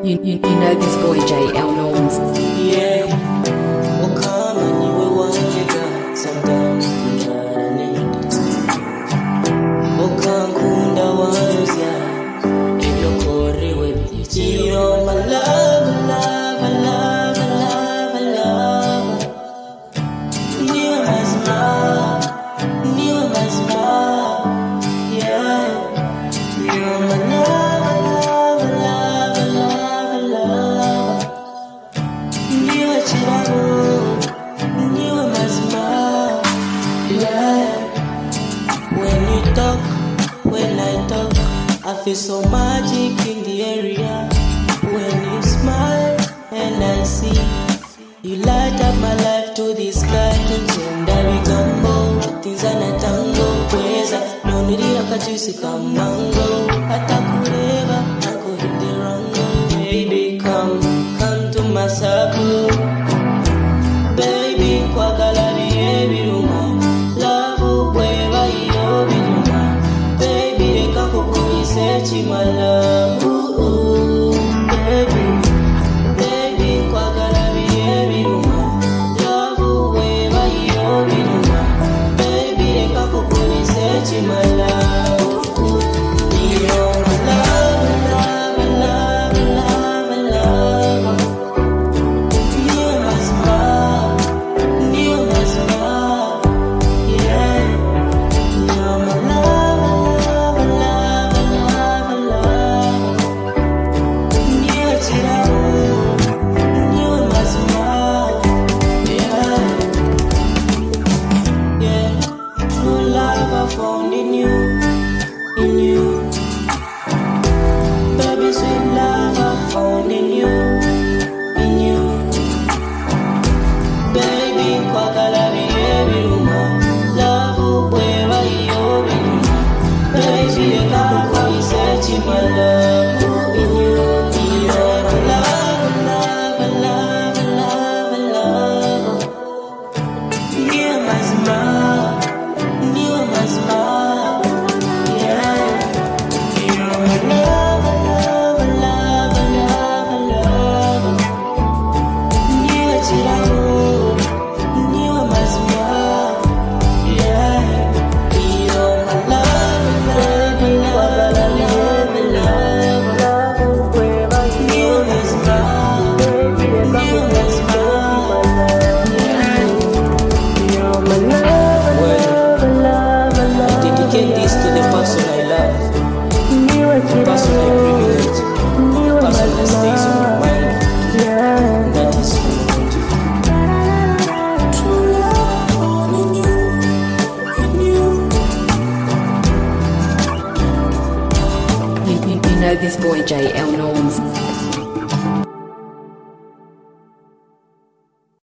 You know this boy JL Norms. Yeah, we'll come and you will want to go. Sometimes you gotta need it. We'll come kunda ones, yeah. If you're corry with it, you're my love, love, love, love, love. New as love, new as love, yeah. You're my love, love, love, love, love. New as love, new as love, yeah. When you talk, when I talk, I feel so magic in the area. When you smile and I see, you light up my life to the sky. Tenda bigambo, tinzana tango, kweza nonirira kajusi kamango. Atakureba, ako hindirango. Baby, come to my circle. Baby, kwagala biye biruma. Love kweva iyo biruma. Baby, reka kukumise chimala. Baby, baby, kwagala biye biruma. Love kweva iyo biruma. Baby, reka kukumise chimala. You're my love, love, love, love, love. You're my smile, you're my smile, yeah. You're my love, love, love, love, love. You're you're my smile, yeah. Yeah, true love I found in you, in you. Baby, sweet love I found in you, in you. Baby, kwagala biye biruma. Love kweva iyo biruma. Baby, reka kukumise chimala. In you, you're my love, love, love, love, love. You're my smile, you're my smile, yeah. You're my love, love, love, love, love. You're my smile, yeah. You're my love, love, love, love, love. You're my smile, you're my smile, yeah. You're my love, love, love, love. I dedicate this to the person I love, the person I privilege, the person that stays in my mind. And that is you. True love only in you, in you. You know this boy JL Norms.